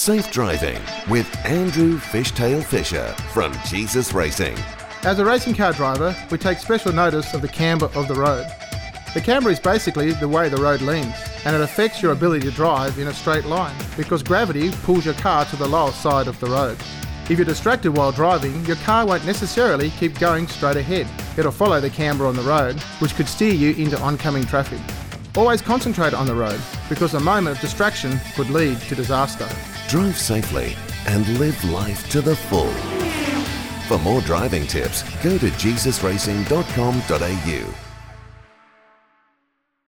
Safe driving with Andrew Fishtail Fisher from Jesus Racing. As a racing car driver, we take special notice of the camber of the road. The camber is basically the way the road leans, and it affects your ability to drive in a straight line because gravity pulls your car to the lower side of the road. If you're distracted while driving, your car won't necessarily keep going straight ahead. It'll follow the camber on the road, which could steer you into oncoming traffic. Always concentrate on the road because a moment of distraction could lead to disaster. Drive safely and live life to the full. For more driving tips, go to jesusracing.com.au.